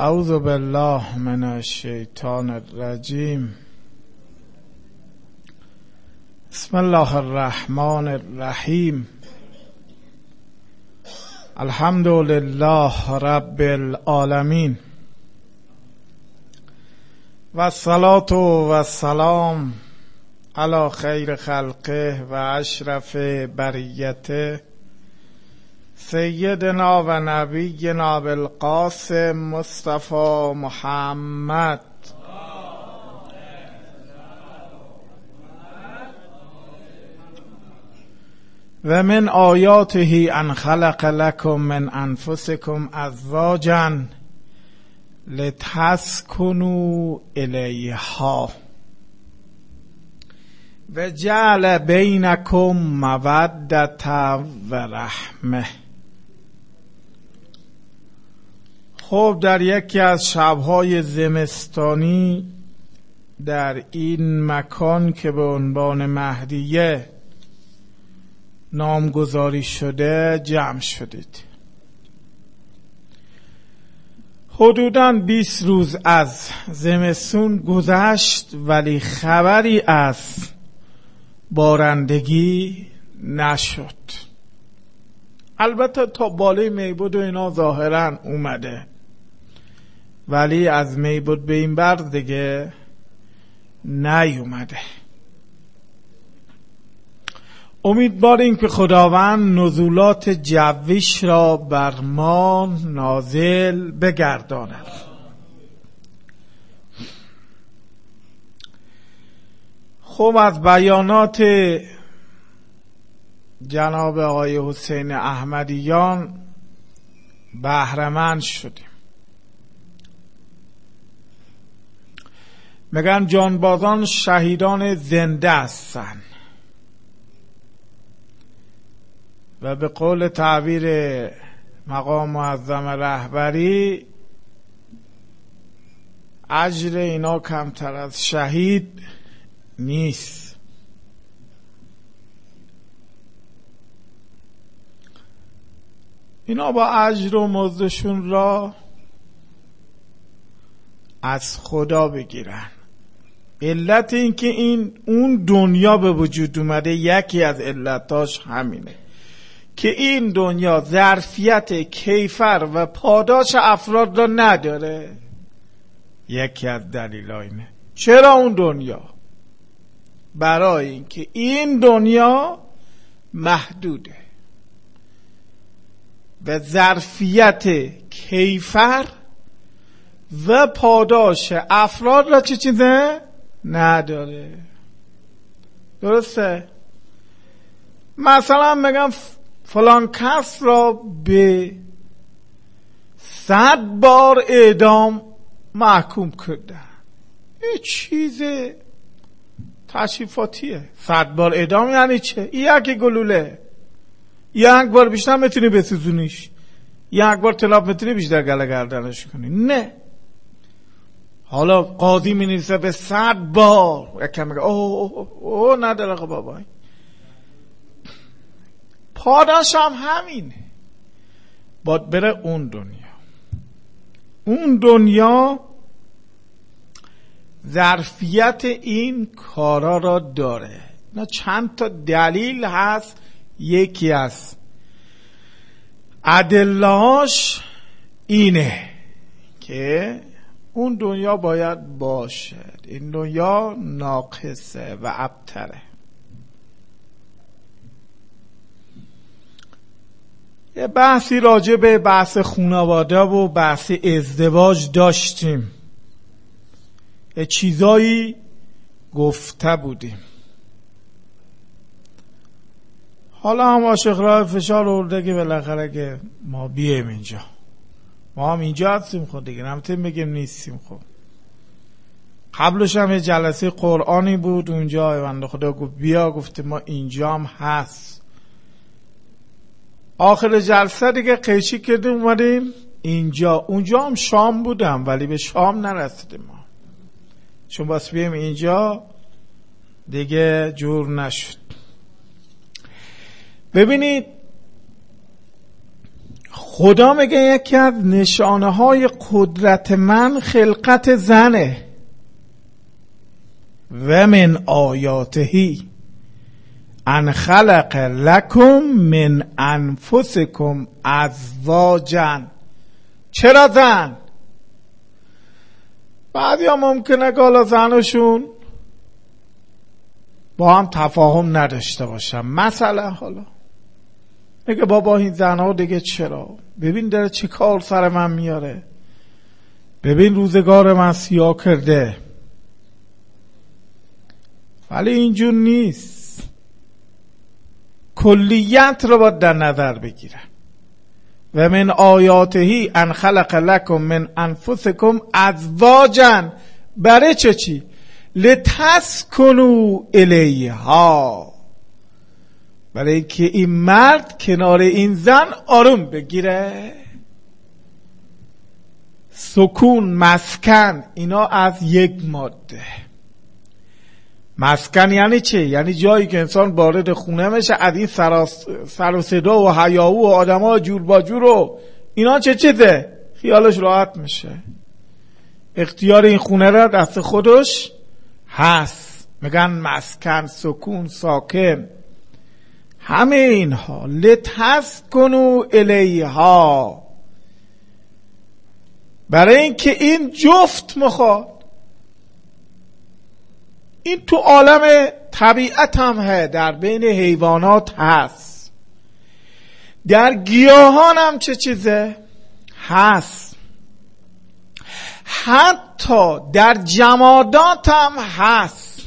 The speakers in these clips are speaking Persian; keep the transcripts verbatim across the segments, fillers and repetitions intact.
اعوذ بالله من الشیطان الرجیم. بسم الله الرحمن الرحیم. الحمد لله رب العالمین و الصلاة و السلام علی خیر خلقه و اشرف بریته سیدنا و نبینا بالقاسم مصطفی محمد و من آیاته ان خلق لكم من انفسكم ازواجا لتسکنوا الیها و جعل بینکم مودة و رحمه. خب در یکی از شبهای زمستانی در این مکان که به عنوان مهدیه نامگذاری شده جمع شدید. حدوداً بیست روز از زمستون گذشت ولی خبری از بارندگی نشد. البته تا بالای میبود و اینا ظاهراً اومده ولی از میبود به این بر دیگه نیومده. امیدواریم که خداوند نزولات جویش را بر ما نازل بگرداند. خب از بیانات جناب آقای حسین احمدیان بهره‌مند شدیم. میگن جانبازان شهیدان زنده هستند و به قول تعبیر مقام معظم رهبری اجر اینا کمتر از شهید نیست. اینا با اجر و مزدشون را از خدا بگیرن. علت این که این اون دنیا به وجود اومده یکی از علتاش همینه که این دنیا ظرفیت کیفر و پاداش افراد را نداره. یکی از دلیل اینه. چرا اون دنیا؟ برای اینکه این دنیا محدوده و ظرفیت کیفر و پاداش افراد را چه چیزه؟ نداره. درسته؟ مثلا میگم فلان کس را به صد بار اعدام محکوم کردن. این چیز تشریفاتیه. صد بار اعدام یعنی چه؟ یک گلوله یک بار بیشتر میتونی بسوزونیش، یک بار تلاف میتونی بیشتر گله گردنش کنی. نه، حالا قاضی می نویسه به صد بار، یکم میگه اوه اوه اوه نداره بابای. پاداش هم همینه. باید بره اون دنیا. اون دنیا ظرفیت این کارا را داره. نه چند تا دلیل هست. یکی از ادله‌اش اینه که اون دنیا باید باشد. این دنیا ناقصه و ابتره. یه بحثی راجع به بحث خانواده و بحث ازدواج داشتیم. یه چیزایی گفته بودیم. حالا هم عاشق راه فشار آورده که بالاخره که ما بیایم اینجا. ما هم اینجا هستیم. خود دیگه نمیتونیم بگیم نیستیم. خب قبلش هم یه جلسه قرآنی بود اونجا، بنده خدا گفت بیا، گفته ما اینجا هم هست. آخر جلسه دیگه قیچی کردیم اومدیم اینجا. اونجا هم شام بودم ولی به شام نرسیدیم ما، چون باز بیایم اینجا دیگه جور نشد. ببینید خدا میگه یکی از نشانه های قدرت من خلقت زنه. و من آیاتهی ان خلق لکم من انفسکم ازواجا. چرا زن؟ بعضی ها ممکنه که حالا زنشون با هم تفاهم نداشته باشن، مثلا حالا میگه بابا این زنها دیگه چرا، ببین داره چی کار سر من میاره، ببین روزگار من سیاه کرده. ولی اینجور نیست، کلیت رو باید در نظر بگیرن. و من آیاتهی ان خلق لکم من انفسکم ازواجا. برای چه چی؟ لتسکنوا الیها، برای اینکه این مرد کنار این زن آروم بگیره. سکون، مسکن، اینا از یک ماده. مسکن یعنی چه؟ یعنی جایی که انسان وارد خونه میشه، از این سر و صدا و هیاهو و آدم‌ها جور با جور و اینا چه چیزه؟ خیالش راحت میشه. اختیار این خونه را دست خودش هست. میگن مسکن، سکون، ساکن. همه اینها لتسکنوا الیها، برای اینکه این جفت مخواد. این تو عالم طبیعت هم هست، در بین حیوانات هست، در گیاهان هم چه چیزه هست، حتی در جمادات هم هست.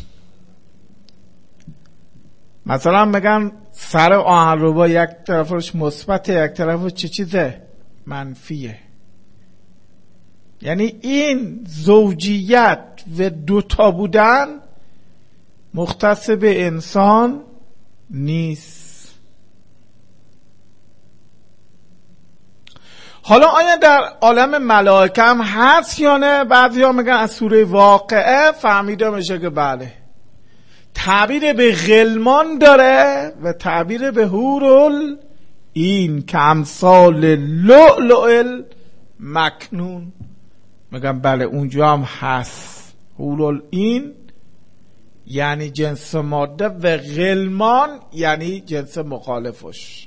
مثلا میگن سر آهنربا یک طرفش مثبته، یک طرفش چه چیزه منفیه. یعنی این زوجیت و دوتا بودن مختص به انسان نیست. حالا آیا در عالم ملائکه هم هست یا نه؟ بعضی ها میگن از سوره واقعه فهمیده میشه که بله. تعبیر به غلمان داره و تعبیر به حورل این که امثال لؤلؤ مکنون. میگن بله اونجا هم هست. حورل این یعنی جنس ماده و غلمان یعنی جنس مخالفش.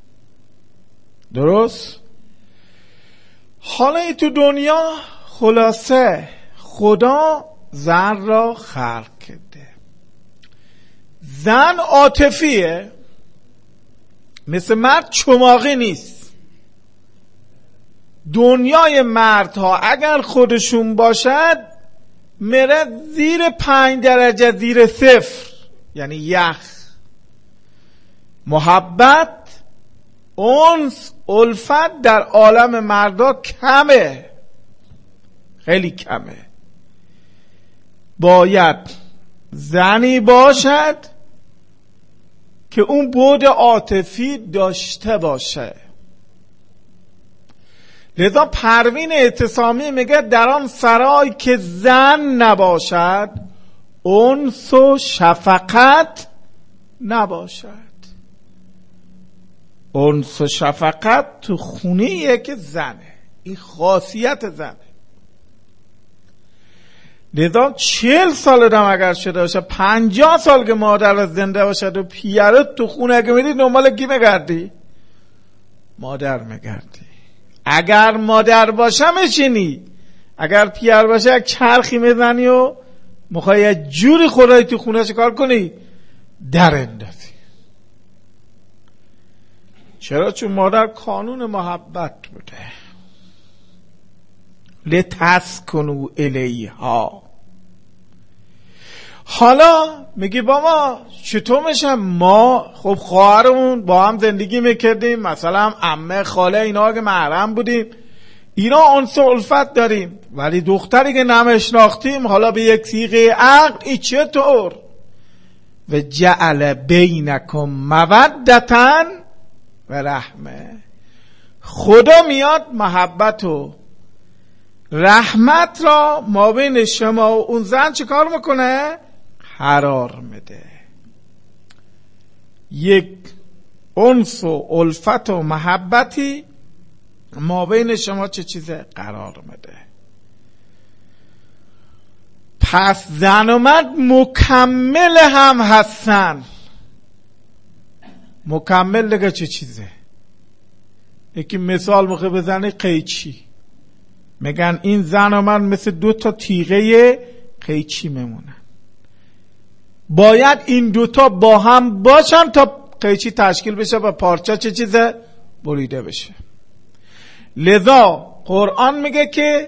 درست؟ حالا ای تو دنیا خلاصه خدا زن را خلق کرده. زن عاطفیه، مثل مرد چماقی نیست. دنیای مردها اگر خودشون باشد میره زیر پنج درجه، زیر صفر، یعنی یخ. محبت، انس، الفت در عالم مردا کمه، خیلی کمه. باید زنی باشد که اون بعد عاطفی داشته باشه. لذا پروین اعتصامی میگه در آن سرای که زن نباشد انس و شفقت نباشد. انس و شفقت تو خونه‌ایه که زنه، این خاصیت زنه. لذا چهل سال دم اگر شده باشه، پنجاه سال که مادر زنده باشد و پیره تو خونه اگه میری دنبال کی میگردی؟ مادر میگردی. اگر مادر باشه میشینی، اگر پیر باشه یک چرخی میزنی و میخوای یه جوری خدای تو خونه کار کنی در اندازی. چرا؟ چون مادر قانون محبت بوده. لتسکنوا الیها. حالا میگی بابا چطور میشه؟ ما خب خواهرمون با هم زندگی میکردیم، مثلا عمه، خاله، اینا که محرم بودیم، اینا انس و الفت داریم، ولی دختری که نمیشناختیم حالا به یک صیغه عقل، ای چطور؟ و جعل بینکم مودتا و رحمه. خدا میاد محبت و رحمت را ما بین شما و اون زن چه کار میکنه؟ قرار میده. یک انس و الفت و محبتی ما بین شما چه چیزه قرار میده. پس زن و مرد مکمل هم هستن. مکمل دیگه چه چیزه؟ یکی مثال موقع بزنه قیچی، میگن این زن و مرد مثل دو تا تیغه قیچی میمونن، باید این دوتا با هم باشن تا قیچی تشکیل بشه و پارچه چه چیزه؟ بریده بشه. لذا قرآن میگه که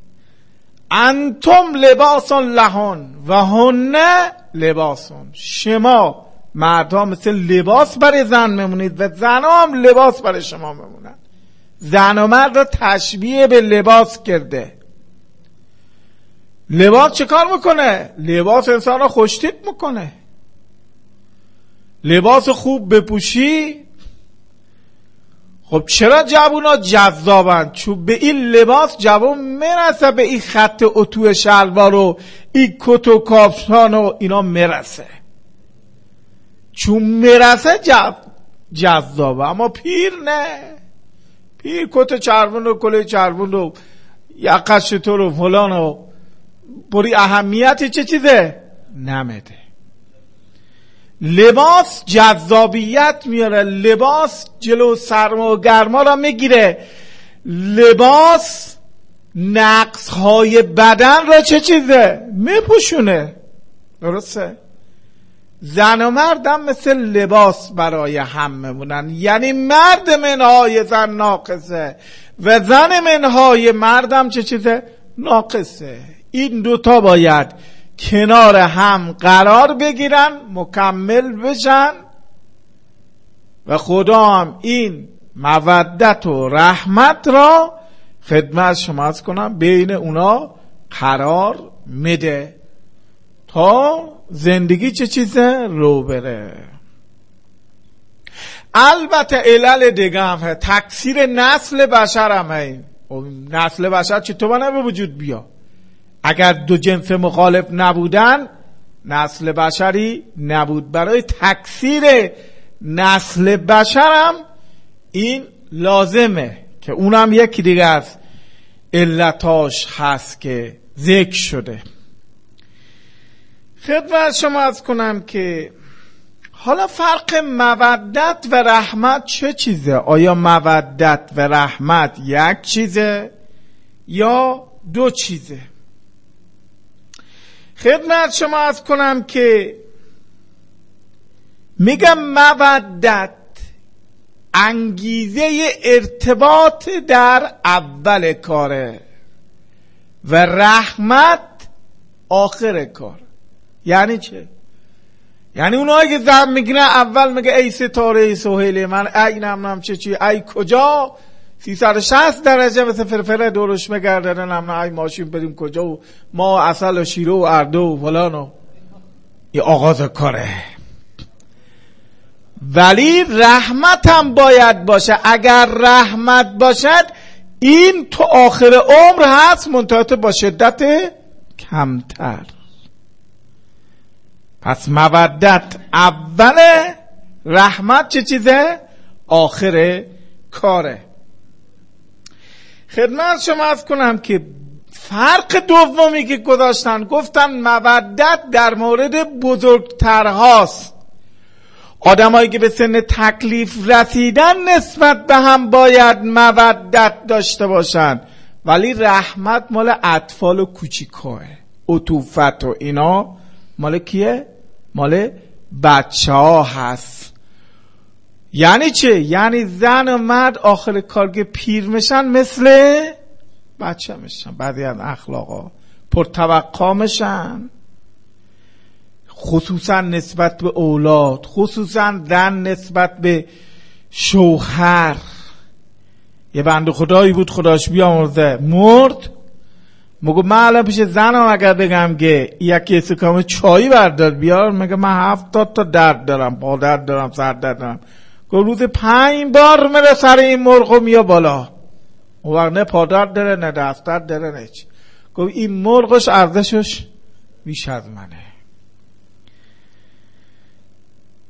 انتم لباسون لهن و هن لباسون، شما مردها مثل لباس برای زن میمونید و زنها هم لباس برای شما میمونن. زن و مرد رو تشبیه به لباس کرده. لباس چه کار میکنه؟ لباس انسان رو خوشتیپ میکنه. لباس خوب بپوشی، خب چرا جوونا جذابن؟ چون به این لباس جوون میرسه، به این خط اتو شلوار و این کت و کافتان و اینا میرسه، چون میرسه جذ... جذابه. اما پیر نه، پیر کت چربون و کله چربون و یقش چطور و فلان و بری اهمیتی چه چیزه نمیده. لباس جذابیت میاره، لباس جلو سرما و گرما را میگیره، لباس نقص های بدن را چه چیزه میپوشونه. درسته؟ زن و مردم مثل لباس برای هم میمونن، یعنی مرد منهای زن ناقصه و زن منهای مردم چه چیزه ناقصه. این دوتا باید کنار هم قرار بگیرن، مکمل بشن و خدا هم این مودت و رحمت را خدمت شما از کنم بین اونا قرار میده تا زندگی چه چیزه رو بره. البته علل دیگه هم هست، تکثیر نسل بشر هم هست. نسل بشر چطور نه به وجود بیا؟ اگر دو جنس مخالف نبودن نسل بشری نبود. برای تکثیر نسل بشرم این لازمه که اونم یکی دیگه از علتاش هست که ذکر شده. خدمت شما از کنم که حالا فرق مودت و رحمت چه چیزه؟ آیا مودت و رحمت یک چیزه یا دو چیزه؟ خدمت شما از کنم که میگم مودت انگیزه ارتباط در اول کاره و رحمت آخر کار. یعنی چه؟ یعنی اونایی که زن میگیرن اول میگه ای ستاره ای سهیل من، ای نمنم چه چی، ای کجا سیصد و شصت درجه مثل فرفره دورش میگرده، نمنم ای ماشین بریم کجا و ما اصل و شیره و اردو و فلان و این آغاز کاره. ولی رحمت هم باید باشه. اگر رحمت باشد این تو آخر عمر هست، منتهی با شدت کمتر. پس مودت اوله، رحمت چه چیزه؟ آخر کاره. خدمت شما از کنم که فرق دومی که گذاشتن، گفتن مودت در مورد بزرگترهاست. آدمایی که به سن تکلیف رسیدن نسبت به هم باید مودت داشته باشن، ولی رحمت مال اطفال و کوچیکاه. عطوفت و اینا مال کیه؟ مال بچه ها هست. یعنی چه؟ یعنی زن و مرد آخر کار که پیر میشن مثل بچه میشن، بعضی از اخلاقا پرتوقع میشن، خصوصا نسبت به اولاد، خصوصا زن نسبت به شوهر. یه بنده خدایی بود خداش بیامرزه، مرد، مگه من الان پیش زنم اگر بگم که یکی استکام چایی بردار بیار، مگه من هفتاد تا درد دارم، پا درد دارم، سر درد دارم. گفت روز پنج بار میره سر این مرغ میا بالا. اون وقت نه پا درد داره نه دست درد داره نه چی. گفت این مرغش ارزشش بیش از منه.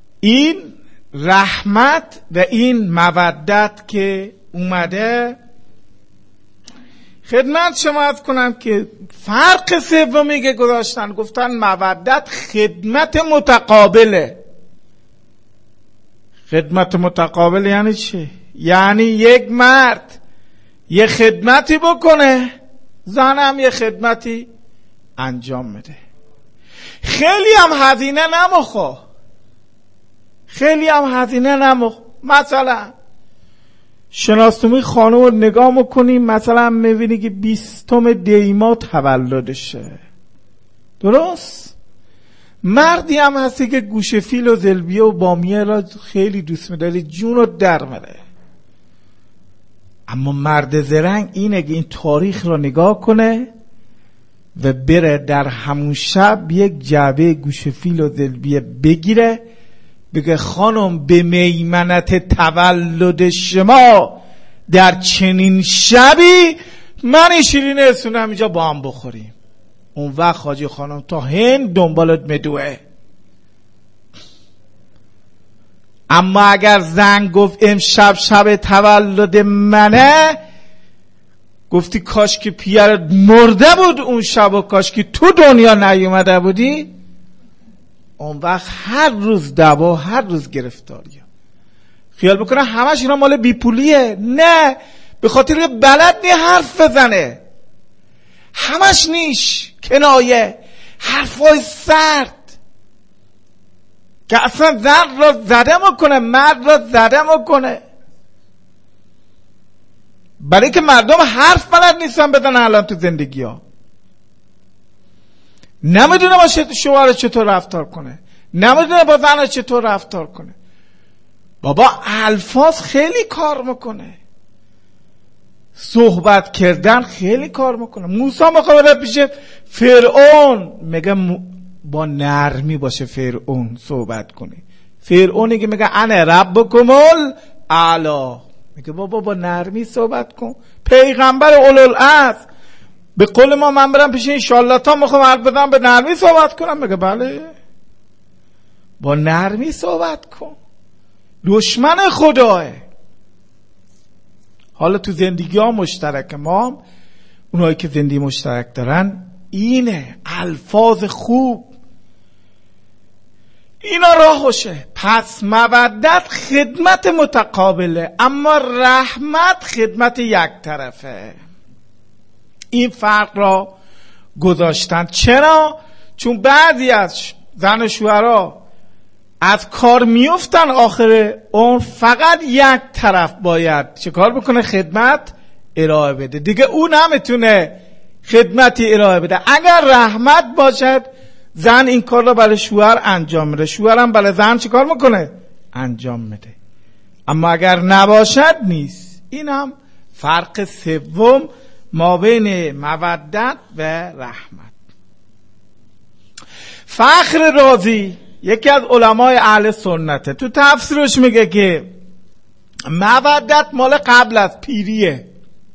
این رحمت و این مودت که اومده خدمت شما عرض کنم که فرق سومی که گذاشتن، گفتن مودت خدمت متقابله. خدمت متقابل یعنی چی؟ یعنی یک مرد یه خدمتی بکنه، زنم یه خدمتی انجام میده. خیلی هم هزینه نمخوا، خیلی هم هزینه نمخوا. مثلا شناسنامه خانم رو نگاه میکنیم، مثلا میبینی که بیستم دیما تولدشه، درست؟ مردی هم هستی که گوشه فیل و زلبیه و بامیه را خیلی دوست میداره، جون رو در میره. اما مرد زرنگ اینه که این تاریخ را نگاه کنه و بره در همون شب یک جعبه گوشه فیل و زلبیه بگیره، بگه خانم به میمنت تولد شما در چنین شبی من شیرین رسونم اینجا با هم بخوریم. اون وقت حاجی خانم تا هند دنبالت میدوه. اما اگر زن گفت امشب شب تولد منه، گفتی کاش که پیرت مرده بود اون شب و کاش که تو دنیا نیومده بودی، اون وقت هر روز دعوا، هر روز گرفتاری. خیال بکنه همش اینا مال بیپولیه. نه، به خاطر بلد نی حرف بزنه، همش نیش کنایه، حرفای سرد که اصلا زن را زده میکنه، مرد را زده میکنه. برای که مردم حرف بلد نیستن بدن الان تو زندگی ها، نمیدونه با شوهر چطور رفتار کنه، نمیدونه با زن چطور رفتار کنه. بابا الفاظ خیلی کار میکنه، صحبت کردن خیلی کار میکنه. موسی مقابله پیش فرعون میگه با نرمی باشه، فرعون صحبت کنه. فرعونی که میگه انا ربکم الاعلی، میگه بابا با نرمی صحبت کن. پیغمبر اولوالعزم به قول ما من برم پیش این شالاتان میخوام حرف بزنم به نرمی صحبت کنم، میگه بله با نرمی صحبت کن. دشمن خداه. حالا تو زندگی ها مشترک ما، اونایی که زندگی مشترک دارن، اینه الفاظ خوب، اینا راهشه. پس مودت خدمت متقابله، اما رحمت خدمت یک طرفه. این فرق را گذاشتن. چرا؟ چون بعضی از زن و شوهرها از کار میفتن، آخر اون فقط یک طرف باید چه کار بکنه؟ خدمت ارائه بده. دیگه اون نمیتونه خدمتی ارائه بده. اگر رحمت باشد، زن این کار رو برای شوهر انجام میده، شوهر هم برای زن چه کار میکنه؟ انجام میده. اما اگر نباشد نیست. این هم فرق سوم ما بین مودت و رحمت. فخر رازی یکی از علمای اهل سنته، تو تفسیرش میگه که مودت مال قبل از پیریه.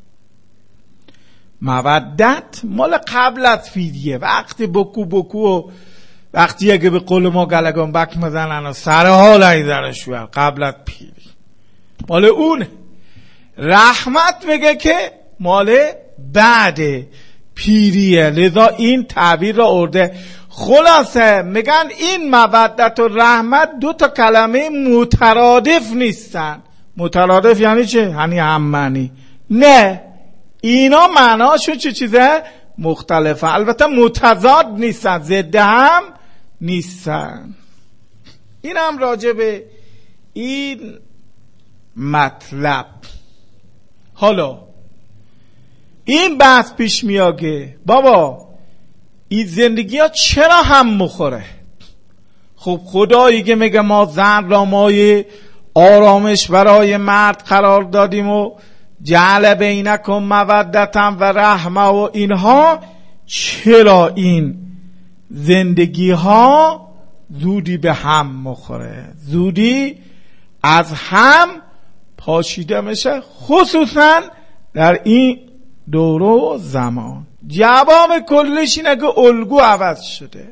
مودت مال قبل از پیریه. وقتی بکو بکو و وقتی اگه به قول ما گلگان بک مزنن و سر حال ایزن شوهر، قبل از پیری مال اونه. رحمت میگه که مال بعد پیریه، لذا این تعبیر را ارده. خلاصه میگن این مودت و رحمت دو تا کلمه مترادف نیستن. مترادف یعنی چه؟ یعنی هم معنی. نه، اینا معناشون چه چیزه؟ مختلفه. البته متضاد نیستن، ضد هم نیستن. این هم راجع به این مطلب. حالا این بحث پیش میاگه بابا این زندگی ها چرا هم مخوره؟ خب خدایی که میگه ما زن را مایه آرامش برای مرد قرار دادیم و جعل بینکم مودتا و رحمه و اینها، چرا این زندگی ها زودی به هم مخوره، زودی از هم پاشیده میشه، خصوصا در این دوره و زمان؟ جواب کلش اینه که الگو عوض شده،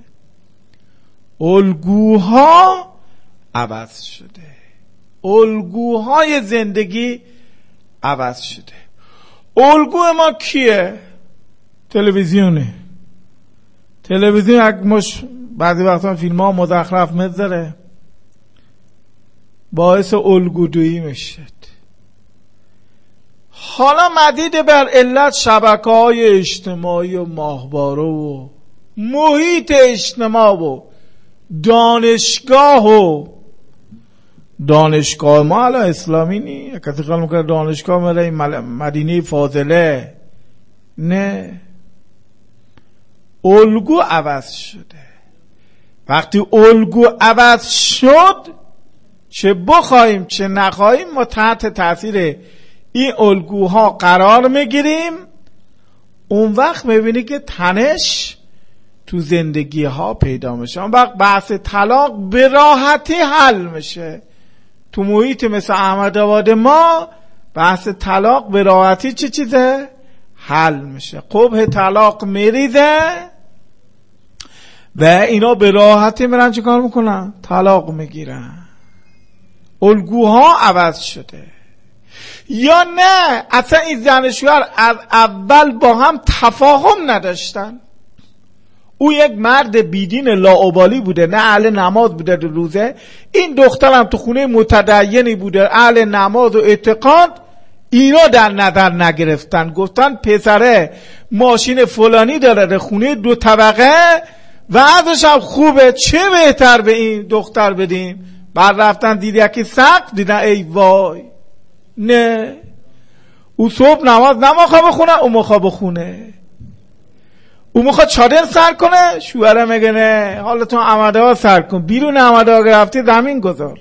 الگوها عوض شده، الگوهای زندگی عوض شده. الگو ما کیه؟ تلویزیونه. تلویزیون یک مش بعضی وقتا فیلم ها مزخرف میذاره، باعث الگودویی میشه. حالا مدید بر علت شبکه های اجتماعی و ماهواره و محیط اجتماع و دانشگاه و دانشگاه ما الان اسلامی نی، کسی خیال میکنه دانشگاه مالا مدینه فاضله. نه، الگو عوض شده. وقتی الگو عوض شد، چه بخوایم چه نخواهیم ما تحت تاثیر این الگوها قرار میگیریم. اون وقت میبینی که تنش تو زندگی ها پیدا میشه. اون وقت بحث طلاق به راحتی حل میشه. تو محیط مثل احمدآباد ما بحث طلاق به راحتی چه چیزه؟ حل میشه. قبح طلاق میریزه و اینا به راحتی میرن چه کار میکنن؟ طلاق میگیرن. الگوها عوض شده. یا نه اصلا این زن و شوهر از اول با هم تفاهم نداشتن. او یک مرد بیدین لاابالی بوده، نه اهل نماز بوده دو روزه. این دخترم تو خونه متدینی بوده، اهل نماز و اعتقاد. اینا در نظر نگرفتن، گفتن پسره ماشین فلانی داره، خونه دو طبقه و ازش هم خوبه، چه بهتر به این دختر بدیم. بعد رفتن دید یکی سقف، دیدن ای وای. نه، او صبح نماز نمیخواد بخونه، او میخواد بخونه. او میخواد چادر سر کنه، شوهره میگه نه، حالا تو احمدآباد سر کن، بیرون احمدآباد رفتی زمین گذار.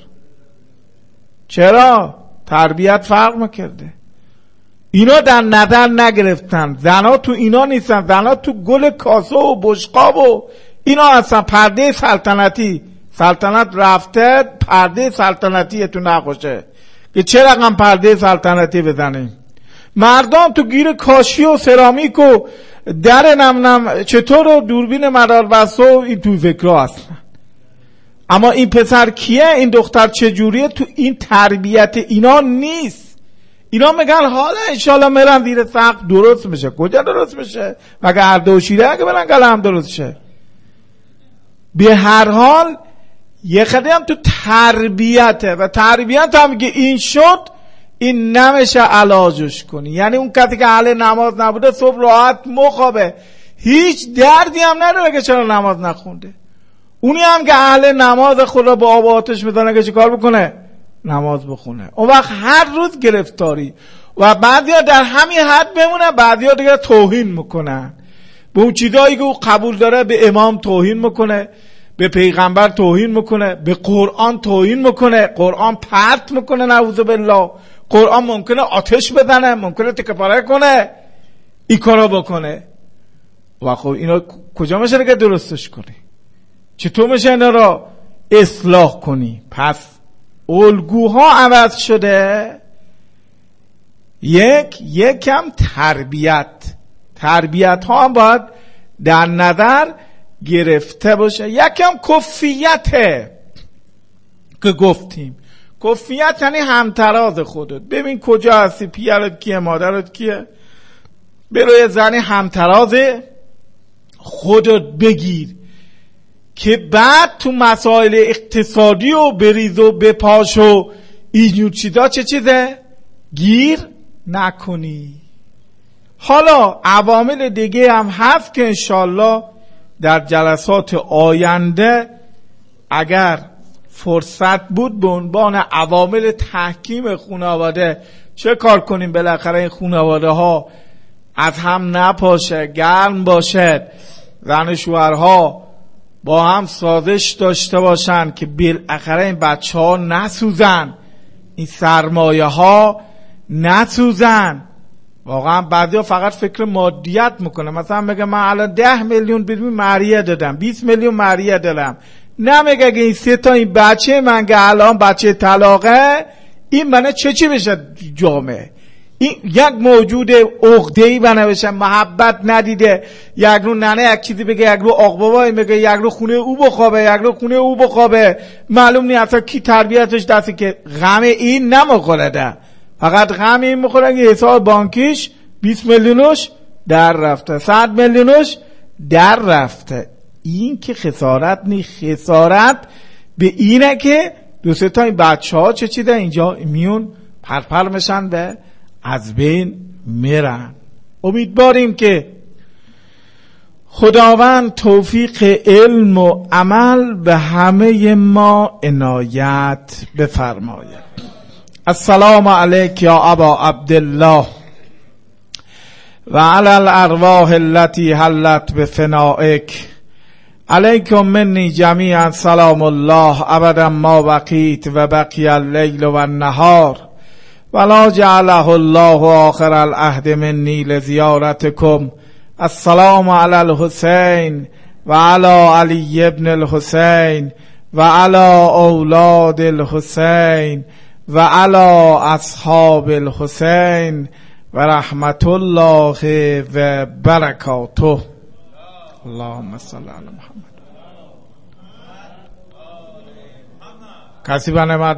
چرا؟ تربیت فرق میکرده. اینا در نظر نگرفتن. زنا تو اینا نیستن، زنا تو گل کاسه و بشقاب و اینا هستن. پرده سلطنتی، سلطنت رفته، پرده سلطنتی تو نخوشه که چه رقم پرده سلطنتی بزنیم. مردم تو گیر کاشی و سرامیک و در نم نم چطور و دوربین مدار بسته و این تو فکرها هستن. اما این پسر کیه؟ این دختر چجوریه؟ تو این تربیت اینا نیست. اینا میگن حالا انشالله میرن زیر سقف درست میشه. کجا درست میشه؟ مگه هر دو شیره اگه برن گله هم درست شه. به هر حال یه خیلی هم تو تربیته و تربیت هم که این شد، این نمیشه علاجش کنی. یعنی اون کسی که اهل نماز نبوده صبح راحت مخابه، هیچ دردی هم نداره که چرا نماز نخونده. اونی هم که اهل نماز خدا با آب و آتش میزنه که چه کار بکنه؟ نماز بخونه. اون وقت هر روز گرفتاری و بعضیا در همین حد بمونن، بعضیا دیگه توهین میکنن به اون چیزایی که او قبول داره. به امام توهین میکنه، به پیغمبر توهین میکنه، به قرآن توهین میکنه، قرآن پرت میکنه، نعوذ بالله. قرآن ممکنه آتش بزنه، ممکنه تکه پاره کنه، این کارا بکنه. و خب اینا کجا میشه که درستش کنی؟ چطور میشه اینا را اصلاح کنی؟ پس الگوها عوض شده. یک یکم تربیت تربیت ها هم باید در نظر گرفته باشه. یکم کفیته که گفتیم. کفیت یعنی همتراز خودت. ببین کجا هستی، پیرت کیه، مادرت کیه، برو زنی همتراز خودت بگیر که بعد تو مسائل اقتصادی و بریز و بپاش و اینجور چیزا چه چیزه گیر نکنی. حالا عوامل دیگه هم هست که انشالله در جلسات آینده اگر فرصت بود به عنوان عوامل تحکیم خانواده چه کار کنیم بالاخره این خانواده ها از هم نپاشه، گرم باشد، زن و شوهرها با هم سازش داشته باشن که بالاخره این بچه ها نسوزن، این سرمایه ها نسوزن. واقعا بعضی ها فقط فکر مادیت میکنه. مثلا میگه من الان ده میلیون بدون مهریه دادم، بیست میلیون مهریه دادم. نمیگه که این سه تا این بچه من که الان بچه طلاقه، این منه چه چی بشه جامعه؟ این یک موجود عقده‌ای بنوشه، محبت ندیده، یک رو ننه یک چیزی بگه، یک رو آق بابایی بگه، یک رو خونه او بخوابه، یک رو خونه او بخوابه. معلوم نیست اصلا کی تربیتش دسته که غم این نمیخوره ده، فقط غم این میخوره که حساب بانکیش بیست میلیونش در رفته، صد میلیونش در رفته. این که خسارت نی، خسارت به اینه که دو سه تا این بچه ها چه چیده اینجا میون پرپر میشن و از بین میرن. امیدواریم که خداوند توفیق علم و عمل به همه ما عنایت بفرماید. السلام علیک یا ابا عبدالله و علی الارواح التي حلت بفنائک. علیکم منی جمیعا سلام الله ابدا ما بقیت و بقی اللیل و النهار ولا جعله الله آخر العهد منی لزیارتکم. السلام علی الحسین و علی علی ابن الحسین و علی اولاد الحسین و علی اصحاب الحسین و رحمت الله و برکاته. اللهم صل علی محمد. کسی بنامد